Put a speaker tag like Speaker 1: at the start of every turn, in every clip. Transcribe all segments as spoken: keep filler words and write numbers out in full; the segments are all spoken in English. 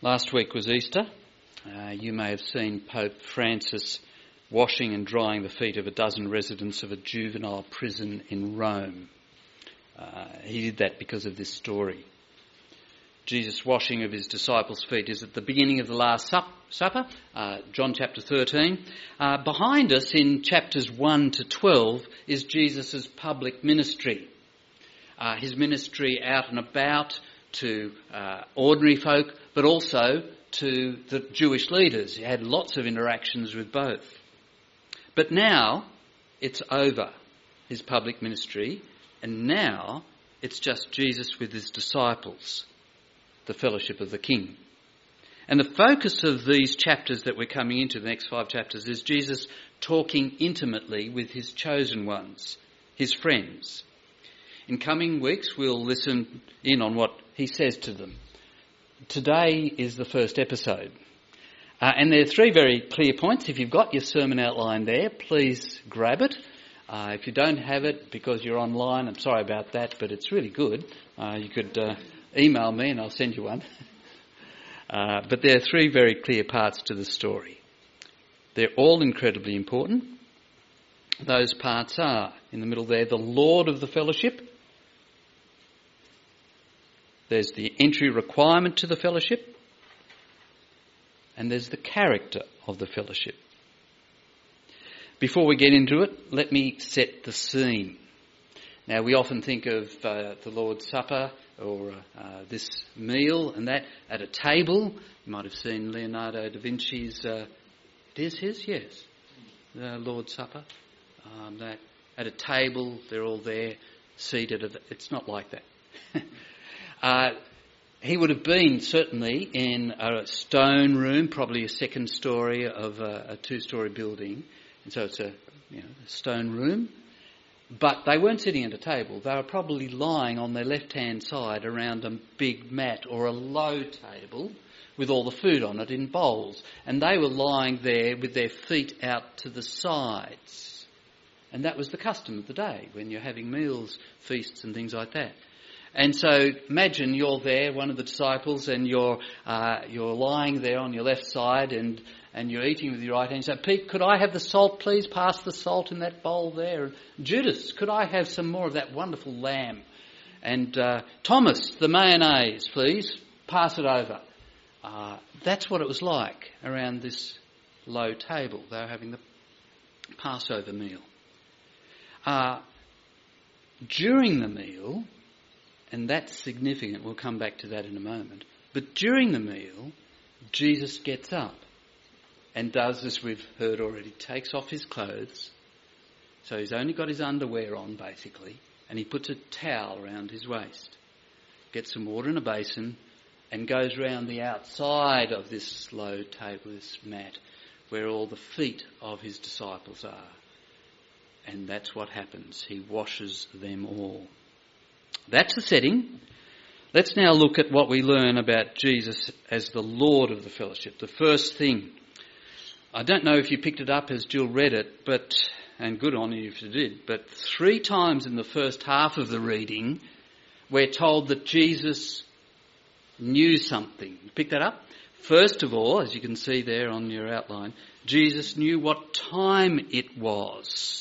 Speaker 1: Last week was Easter. Uh, you may have seen Pope Francis washing and drying the feet of a dozen residents of a juvenile prison in Rome. Uh, he did that because of this story. Jesus' washing of his disciples' feet is at the beginning of the Last Sup- Supper, uh, John chapter thirteen. Uh, behind us in chapters one to twelve is Jesus' public ministry. Uh, his ministry out and about to uh, ordinary folk, but also to the Jewish leaders. He had lots of interactions with both. But now it's over, his public ministry, and now it's just Jesus with his disciples, the fellowship of the King. And the focus of these chapters that we're coming into, the next five chapters, is Jesus talking intimately with his chosen ones, his friends. In coming weeks, we'll listen in on what he says to them. Today is the first episode. Uh, and there are three very clear points. If you've got your sermon outline there, please grab it. Uh, if you don't have it because you're online, I'm sorry about that, but it's really good. Uh, you could uh, email me and I'll send you one. uh, but there are three very clear parts to the story. They're all incredibly important. Those parts are, in the middle there, the Lord of the fellowship. There's the entry requirement to the fellowship. And there's the character of the fellowship. Before we get into it, let me set the scene. Now, we often think of uh, the Lord's Supper or uh, this meal and that at a table. You might have seen Leonardo da Vinci's, uh, it is his, yes, the Lord's Supper. Um, that at a table, they're all there, seated. It's not like that. uh, he would have been certainly in a stone room, probably a second story of a, a two-story building, and so it's a, you know, a stone room. But they weren't sitting at a table. They were probably lying on their left-hand side around a big mat or a low table with all the food on it in bowls, and they were lying there with their feet out to the sides. And that was the custom of the day when you're having meals, feasts and things like that. And so imagine you're there, one of the disciples, and you're uh, you're lying there on your left side and, and you're eating with your right hand. You say, Pete, could I have the salt, please? Pass the salt in that bowl there. Judas, could I have some more of that wonderful lamb? And uh, Thomas, the mayonnaise, please. Pass it over. Uh, that's what it was like around this low table. They were having the Passover meal. Uh, during the meal, and that's significant, we'll come back to that in a moment, but during the meal, Jesus gets up and does, as we've heard already, takes off his clothes, so he's only got his underwear on basically, and he puts a towel around his waist, gets some water in a basin, and goes round the outside of this low table, this mat, where all the feet of his disciples are. And that's what happens. He washes them all. That's the setting. Let's now look at what we learn about Jesus as the Lord of the fellowship. The first thing. I don't know if you picked it up as Jill read it, but and good on you if you did, but three times in the first half of the reading, we're told that Jesus knew something. You pick that up? First of all, as you can see there on your outline, Jesus knew what time it was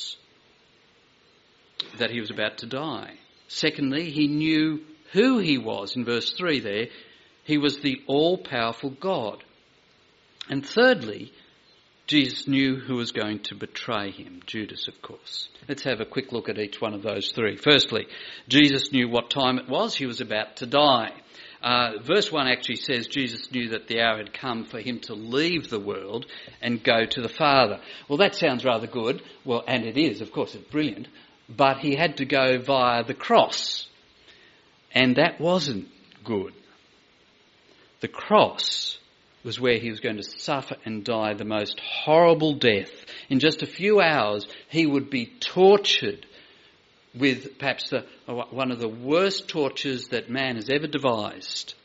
Speaker 1: that he was about to die. Secondly, he knew who he was. In verse three there, he was the all-powerful God. And thirdly, Jesus knew who was going to betray him, Judas, of course. Let's have a quick look at each one of those three. Firstly, Jesus knew what time it was. He was about to die. Uh, verse one actually says Jesus knew that the hour had come for him to leave the world and go to the Father. Well, that sounds rather good. Well, and it is, of course, it's brilliant. But he had to go via the cross. And that wasn't good. The cross was where he was going to suffer and die the most horrible death. In just a few hours, he would be tortured with perhaps the, one of the worst tortures that man has ever devised.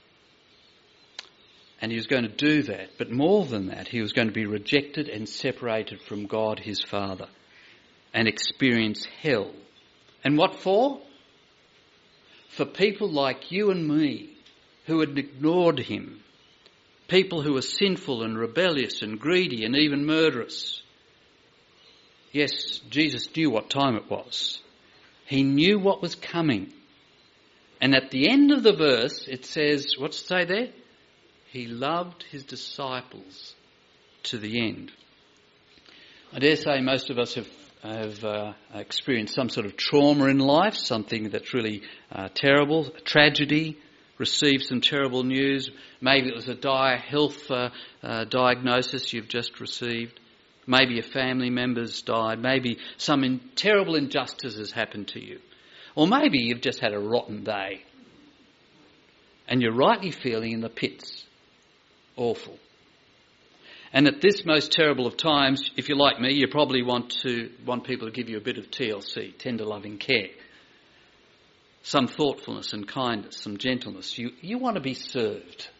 Speaker 1: And he was going to do that. But more than that, he was going to be rejected and separated from God, his Father, and experience hell. And what for? For people like you and me who had ignored him, People who are sinful and rebellious and greedy and even murderous. Yes, Jesus knew what time it was. He knew what was coming. And at the end of the verse, it says, what's it say there? He loved his disciples to the end. I dare say most of us have, have uh, experienced some sort of trauma in life, something that's really uh, terrible, a tragedy, received some terrible news. Maybe it was a dire health uh, uh, diagnosis you've just received. Maybe a family member's died. Maybe some in, terrible injustice has happened to you. Or maybe you've just had a rotten day and you're rightly feeling in the pits. Awful. And at this most terrible of times, if you're like me, you probably want to want people to give you a bit of T L C, tender loving care. Some thoughtfulness and kindness, some gentleness. You, you want to be served.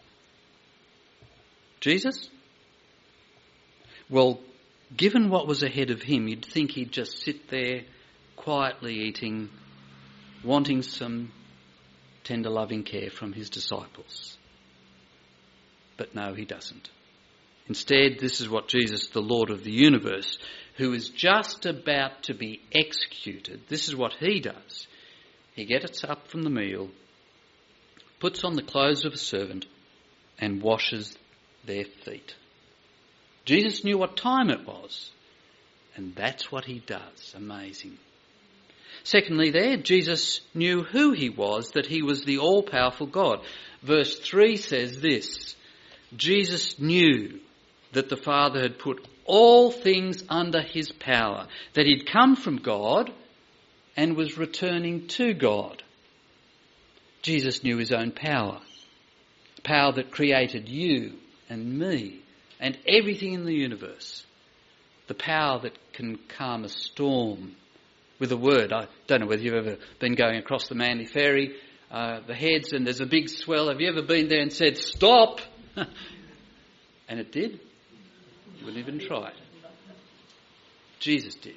Speaker 1: Jesus? Well, given what was ahead of him, you'd think he'd just sit there quietly eating, wanting some tender loving care from his disciples. But no, he doesn't. Instead, this is what Jesus, the Lord of the universe, who is just about to be executed, this is what he does. He gets up from the meal, puts on the clothes of a servant, and washes their feet. Jesus knew what time it was, and that's what he does. Amazing. Secondly there, Jesus knew who he was, that he was the all-powerful God. Verse three says this, Jesus knew that the Father had put all things under his power, that he'd come from God and was returning to God. Jesus knew his own power, power that created you and me and everything in the universe, the power that can calm a storm with a word. I don't know whether you've ever been going across the Manly Ferry, uh, the heads, and there's a big swell. Have you ever been there and said, stop? And it did. You wouldn't even try it. Jesus did.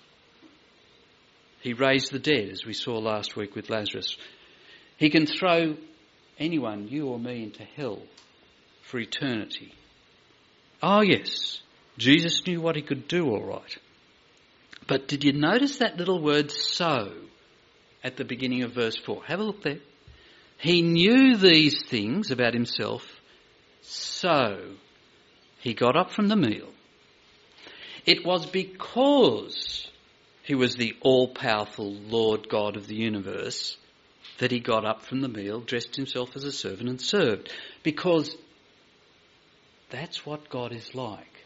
Speaker 1: He raised the dead, as we saw last week with Lazarus. He can throw anyone, you or me, into hell for eternity. Oh yes, Jesus knew what he could do all right. But did you notice that little word so at the beginning of verse four? Have a look there. He knew these things about himself, so he got up from the meal. It was because he was the all-powerful Lord God of the universe that he got up from the meal, dressed himself as a servant and served. Because that's what God is like.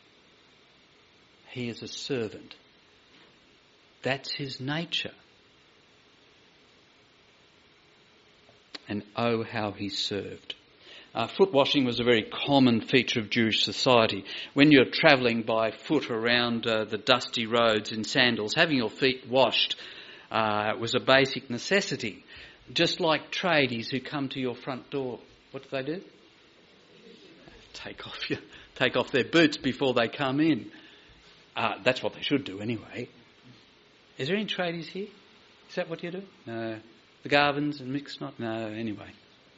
Speaker 1: He is a servant. That's his nature. And oh, how he served. Uh, foot washing was a very common feature of Jewish society. When you're travelling by foot around uh, the dusty roads in sandals, having your feet washed uh, was a basic necessity. Just like tradies who come to your front door. What do they do? Take off your, take off their boots before they come in. Uh, that's what they should do anyway. Is there any tradies here? Is that what you do? No. The Garvins and Mix not? No, anyway.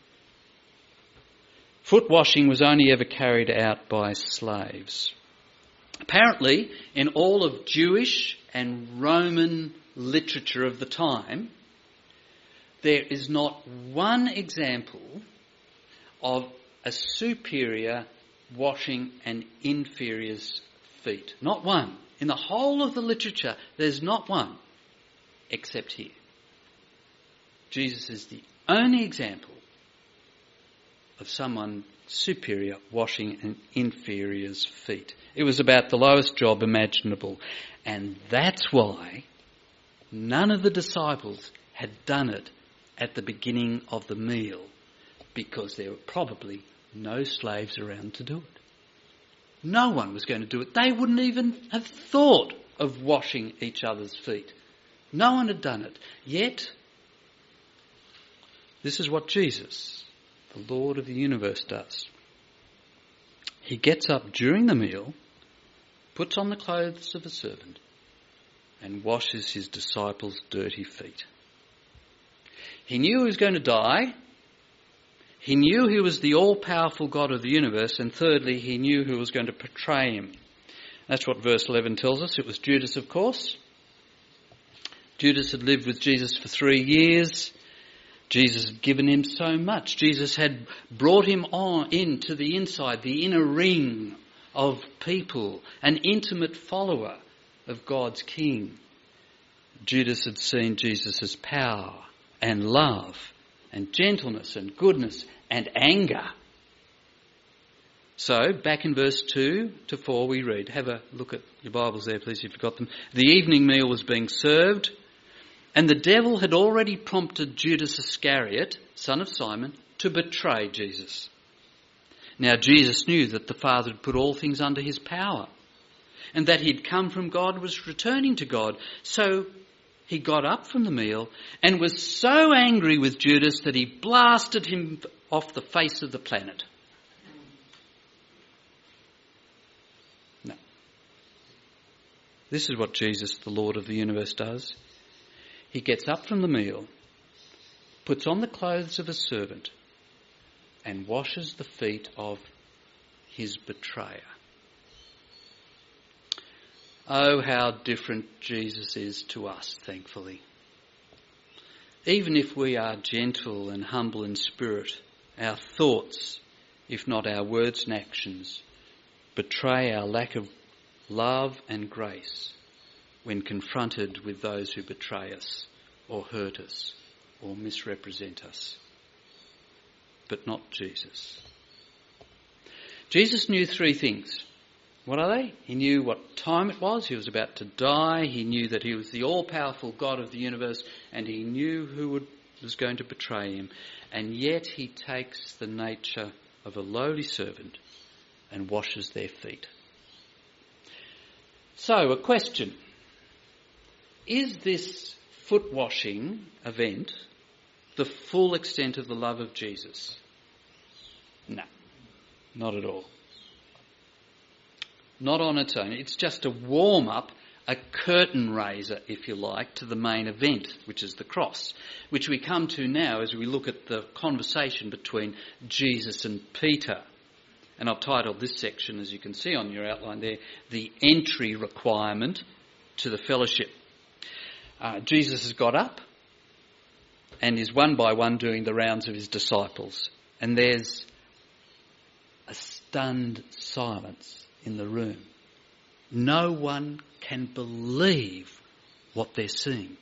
Speaker 1: Foot washing was only ever carried out by slaves. Apparently, in all of Jewish and Roman literature of the time, there is not one example of a superior washing an inferior's feet. Not one. In the whole of the literature, there's not one, except here. Jesus is the only example of someone superior washing an inferior's feet. It was about the lowest job imaginable. And that's why none of the disciples had done it at the beginning of the meal, because there were probably no slaves around to do it. No one was going to do it. They wouldn't even have thought of washing each other's feet. No one had done it. Yet, this is what Jesus, the Lord of the universe, does. He gets up during the meal, puts on the clothes of a servant, and washes his disciples' dirty feet. He knew he was going to die. He knew he was the all-powerful God of the universe, and thirdly, he knew who was going to betray him. That's what verse eleven tells us. It was Judas, of course. Judas had lived with Jesus for three years. Jesus had given him so much. Jesus had brought him on into the inside, the inner ring of people, an intimate follower of God's King. Judas had seen Jesus' power and love and gentleness and goodness and anger. So, back in verse two to four we read, have a look at your Bibles there please if you've got them. The evening meal was being served, and the devil had already prompted Judas Iscariot, son of Simon, to betray Jesus. Now Jesus knew that the Father had put all things under his power, and that he'd come from God and was returning to God. So he got up from the meal and was so angry with Judas that he blasted him off the face of the planet. No. This is what Jesus, the Lord of the universe, does. He gets up from the meal, puts on the clothes of a servant, and washes the feet of his betrayer. Oh, how different Jesus is to us, thankfully. Even if we are gentle and humble in spirit, our thoughts, if not our words and actions, betray our lack of love and grace when confronted with those who betray us or hurt us or misrepresent us. But not Jesus. Jesus knew three things. What are they? He knew what time it was. He was about to die. He knew that he was the all-powerful God of the universe, and he knew who would, was going to betray him. And yet he takes the nature of a lowly servant and washes their feet. So, a question. Is this foot washing event the full extent of the love of Jesus? No, not at all. Not on its own. It's just a warm-up, a curtain raiser, if you like, to the main event, which is the cross, which we come to now as we look at the conversation between Jesus and Peter. And I've titled this section, as you can see on your outline there, the entry requirement to the fellowship. Uh, Jesus has got up and is one by one doing the rounds of his disciples. And there's a stunned silence in the room. No one can believe what they're seeing.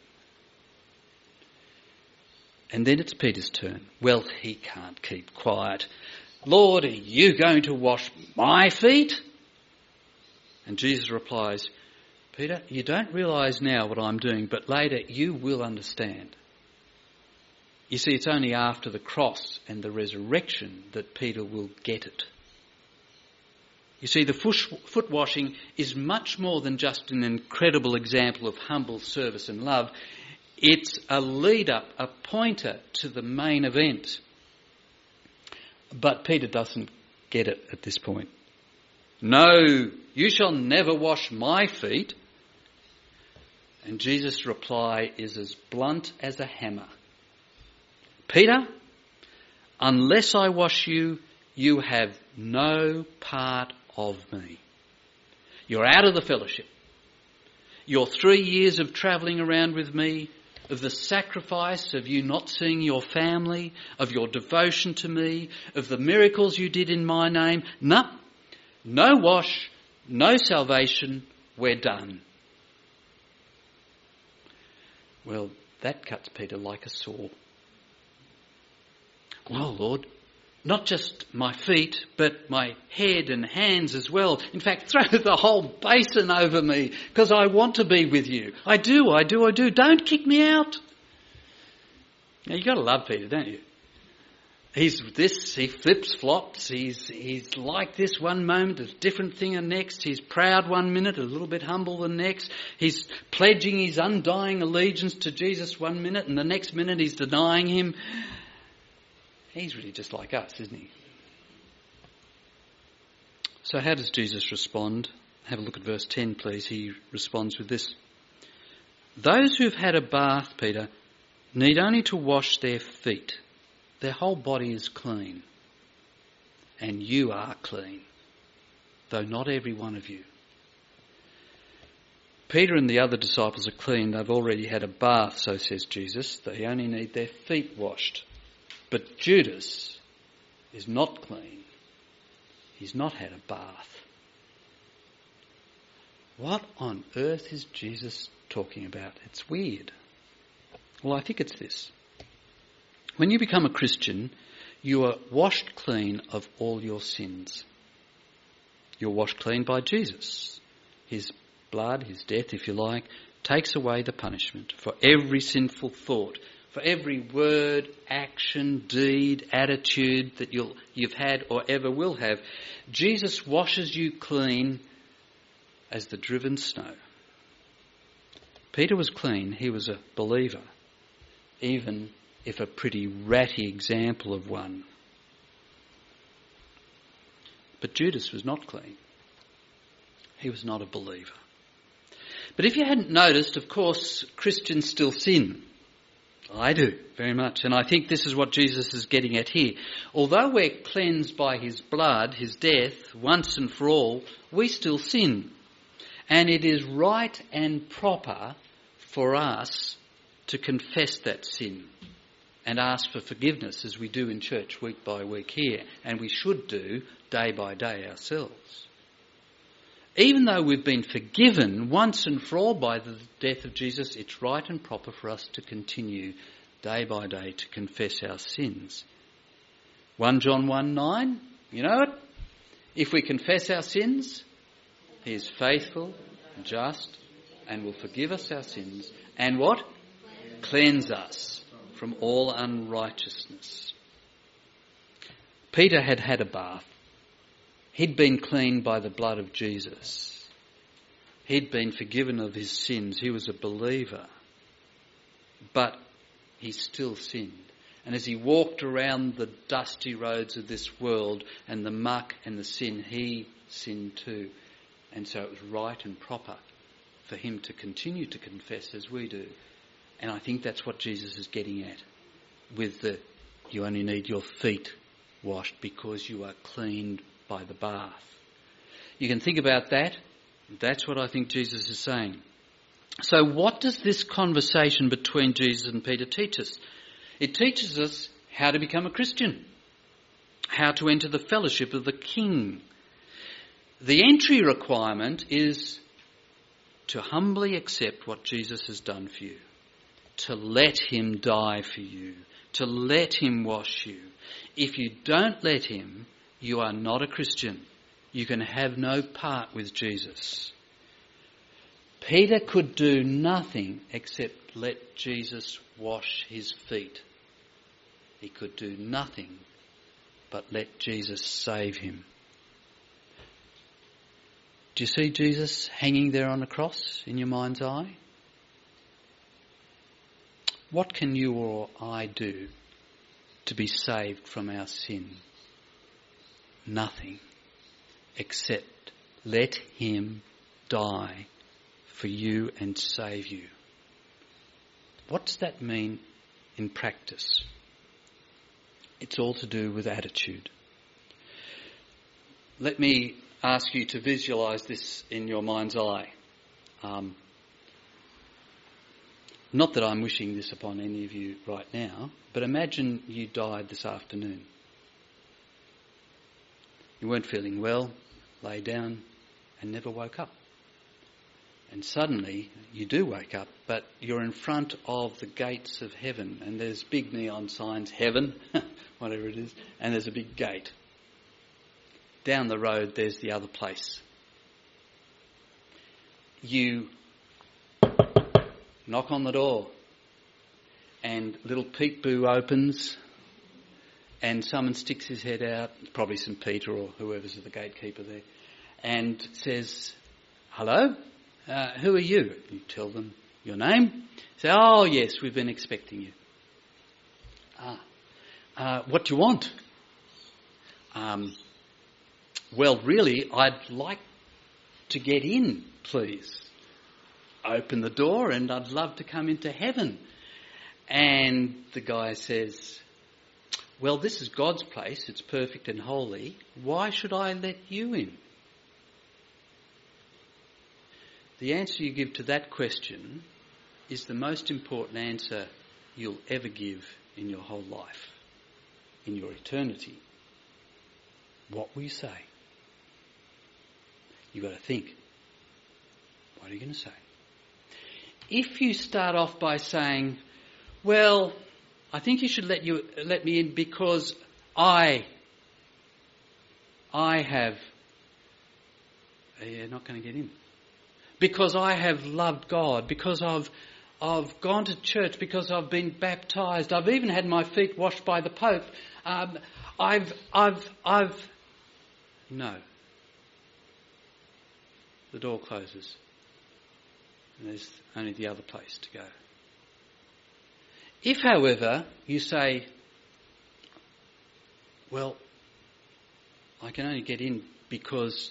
Speaker 1: And then it's Peter's turn. Well, he can't keep quiet. Lord, are you going to wash my feet? And Jesus replies, Peter, you don't realise now what I'm doing, but later you will understand. You see, it's only after the cross and the resurrection that Peter will get it. You see, the foot washing is much more than just an incredible example of humble service and love. It's a lead-up, a pointer to the main event. But Peter doesn't get it at this point. No, you shall never wash my feet. And Jesus' reply is as blunt as a hammer. Peter, unless I wash you, you have no part of me. You're out of the fellowship. Your three years of travelling around with me, of the sacrifice of you not seeing your family, of your devotion to me, of the miracles you did in my name. No, no wash, no salvation, we're done. Well, that cuts Peter like a saw. Well, Lord, not just my feet, but my head and hands as well. In fact, throw the whole basin over me, because I want to be with you. I do, I do, I do. Don't kick me out. Now, you've got to love Peter, don't you? He's this, he flips, flops, he's he's like this one moment, a different thing the next. He's proud one minute, a little bit humble the next. He's pledging his undying allegiance to Jesus one minute, and the next minute he's denying him. He's really just like us, isn't he? So how does Jesus respond? Have a look at verse ten, please. He responds with this. Those who've had a bath, Peter, need only to wash their feet, their whole body is clean. And you are clean, though not every one of you. Peter and the other disciples are clean. They've already had a bath, so says Jesus. They only need their feet washed. But Judas is not clean. He's not had a bath. What on earth is Jesus talking about? It's weird. Well, I think it's this. When you become a Christian, you are washed clean of all your sins. You're washed clean by Jesus. His blood, his death, if you like, takes away the punishment for every sinful thought, for every word, action, deed, attitude that you'll, you've had or ever will have. Jesus washes you clean as the driven snow. Peter was clean. He was a believer, even if a pretty ratty example of one. But Judas was not clean. He was not a believer. But if you hadn't noticed, of course, Christians still sin. I do, very much. And I think this is what Jesus is getting at here. Although we're cleansed by his blood, his death, once and for all, we still sin. And it is right and proper for us to confess that sin and ask for forgiveness, as we do in church week by week here, and we should do day by day ourselves. Even though we've been forgiven once and for all by the death of Jesus, it's right and proper for us to continue day by day to confess our sins. First John one nine, you know it? If we confess our sins, he is faithful and just and will forgive us our sins and what? Cleanse us from all unrighteousness. Peter had had a bath. He'd been cleaned by the blood of Jesus. He'd been forgiven of his sins. He was a believer. But he still sinned. And as he walked around the dusty roads of this world and the muck and the sin, he sinned too. And so it was right and proper for him to continue to confess as we do. And I think that's what Jesus is getting at with the, you only need your feet washed because you are cleaned by the bath. You can think about that. That's what I think Jesus is saying. So what does this conversation between Jesus and Peter teach us? It teaches us how to become a Christian, how to enter the fellowship of the King. The entry requirement is to humbly accept what Jesus has done for you, to let him die for you, to let him wash you. If you don't let him, you are not a Christian. You can have no part with Jesus. Peter could do nothing except let Jesus wash his feet. He could do nothing but let Jesus save him. Do you see Jesus hanging there on a cross in your mind's eye? What can you or I do to be saved from our sin? Nothing, except let him die for you and save you. What does that mean in practice? It's all to do with attitude. Let me ask you to visualise this in your mind's eye. Um, not that I'm wishing this upon any of you right now, but imagine you died this afternoon. You weren't feeling well, lay down and never woke up. And suddenly you do wake up, but you're in front of the gates of heaven and there's big neon signs, heaven, whatever it is, and there's a big gate. Down the road there's the other place. You knock on the door and little peek-boo opens and someone sticks his head out, probably St Peter or whoever's the gatekeeper there, and says, hello, uh, who are you? You tell them your name. Say, oh yes, we've been expecting you. Ah, uh, what do you want? Um, well, really, I'd like to get in, please. Open the door and I'd love to come into heaven. And the guy says, well, this is God's place, it's perfect and holy, why should I let you in? The answer you give to that question is the most important answer you'll ever give in your whole life, in your eternity. What will you say? You've got to think. What are you going to say? If you start off by saying, well, I think you should let you let me in because I, I have, you're not going to get in. Because I have loved God, because I've I've gone to church, because I've been baptised, I've even had my feet washed by the Pope. Um, I've I've I've no. The door closes. And there's only the other place to go. If, however, you say, well, I can only get in because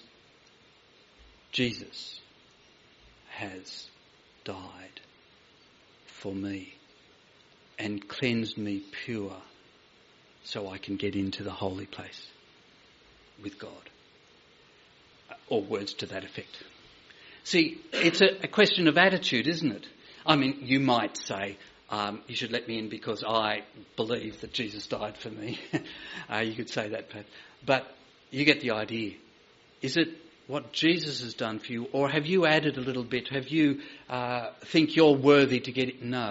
Speaker 1: Jesus has died for me and cleansed me pure so I can get into the holy place with God. Or words to that effect. See, it's a, a question of attitude, isn't it? I mean, you might say, um, you should let me in because I believe that Jesus died for me. uh, you could say that, but, but you get the idea. Is it what Jesus has done for you, or have you added a little bit? Have you uh, think you're worthy to get it? No.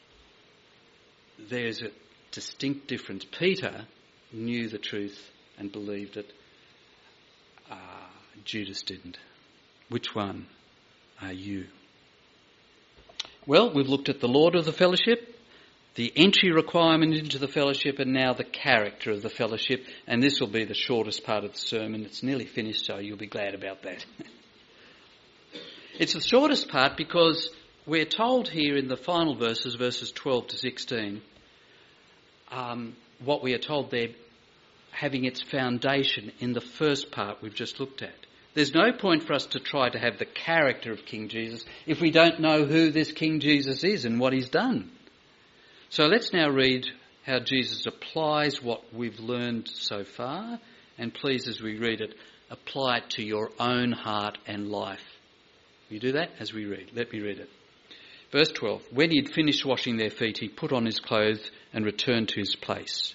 Speaker 1: There's a distinct difference. Peter knew the truth and believed it. Uh, Judas didn't. Which one are you? Well, we've looked at the Lord of the fellowship, the entry requirement into the fellowship, and now the character of the fellowship. And this will be the shortest part of the sermon. It's nearly finished, so you'll be glad about that. It's the shortest part because we're told here in the final verses, verses twelve to sixteen, um, what we are told there having its foundation in the first part we've just looked at. There's no point for us to try to have the character of King Jesus if we don't know who this King Jesus is and what he's done. So let's now read how Jesus applies what we've learned so far, and please, as we read it, apply it to your own heart and life. Will you do that as we read? Let me read it. Verse twelve, when he had finished washing their feet, he put on his clothes and returned to his place.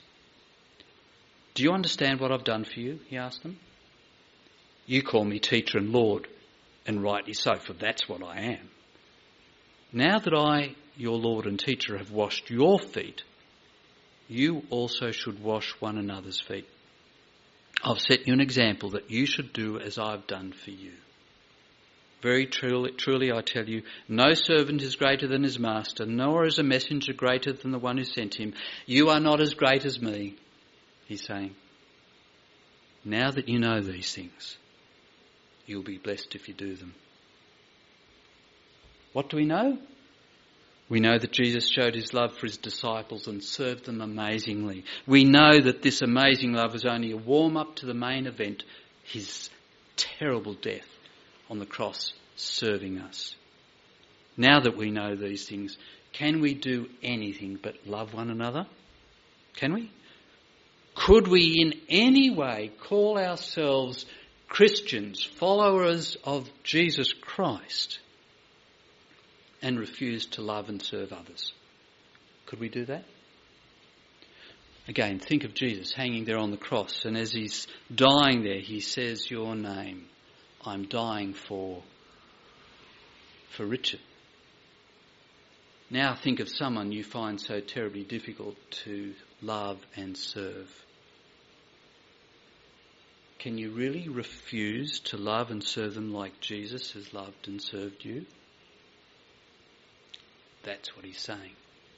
Speaker 1: Do you understand what I've done for you? He asked them. You call me teacher and Lord, and rightly so, for that's what I am. Now that I, your Lord and teacher, have washed your feet, you also should wash one another's feet. I've set you an example that you should do as I've done for you. Very truly, truly I tell you, no servant is greater than his master, nor is a messenger greater than the one who sent him. You are not as great as me, he's saying. Now that you know these things, you'll be blessed if you do them. What do we know? We know that Jesus showed his love for his disciples and served them amazingly. We know that this amazing love was only a warm-up to the main event, his terrible death on the cross serving us. Now that we know these things, can we do anything but love one another? Can we? Could we in any way call ourselves Christians, followers of Jesus Christ, and refuse to love and serve others? Could we do that? Again, think of Jesus hanging there on the cross, and as he's dying there, he says, your name, I'm dying for, for Richard. Now think of someone you find so terribly difficult to love and serve. Can you really refuse to love and serve them like Jesus has loved and served you? That's what he's saying.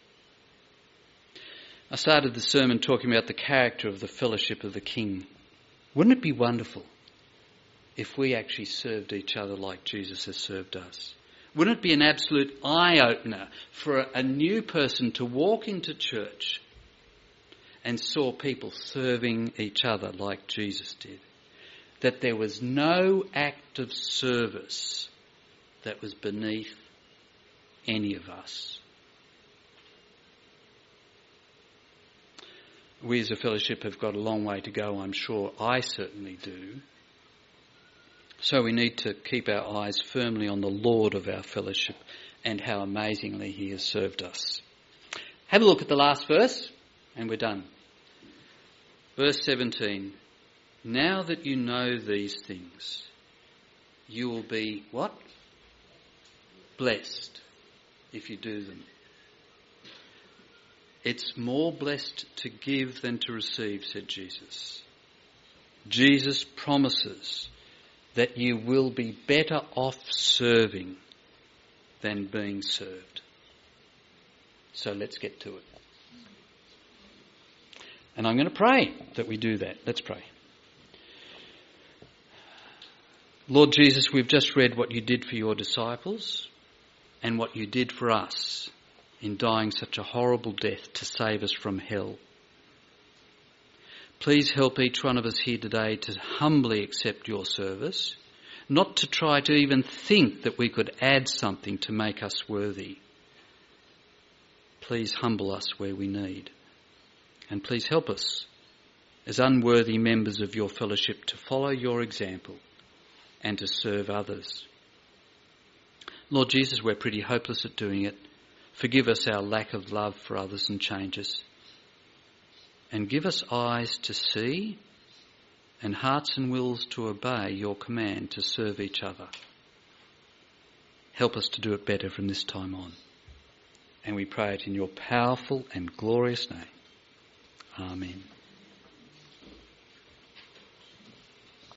Speaker 1: I started the sermon talking about the character of the fellowship of the King. Wouldn't it be wonderful if we actually served each other like Jesus has served us? Wouldn't it be an absolute eye-opener for a new person to walk into church and saw people serving each other like Jesus did? That there was no act of service that was beneath any of us. We as a fellowship have got a long way to go, I'm sure. I certainly do. So we need to keep our eyes firmly on the Lord of our fellowship and how amazingly he has served us. Have a look at the last verse and we're done. Verse seventeen. Now that you know these things, you will be what? Blessed if you do them. It's more blessed to give than to receive, said Jesus. Jesus promises that you will be better off serving than being served. So let's get to it. And I'm going to pray that we do that. Let's pray. Lord Jesus, we've just read what you did for your disciples and what you did for us in dying such a horrible death to save us from hell. Please help each one of us here today to humbly accept your service, not to try to even think that we could add something to make us worthy. Please humble us where we need. And please help us as unworthy members of your fellowship to follow your example and to serve others. Lord Jesus, we're pretty hopeless at doing it. Forgive us our lack of love for others and change us. And give us eyes to see and hearts and wills to obey your command to serve each other. Help us to do it better from this time on. And we pray it in your powerful and glorious name. Amen.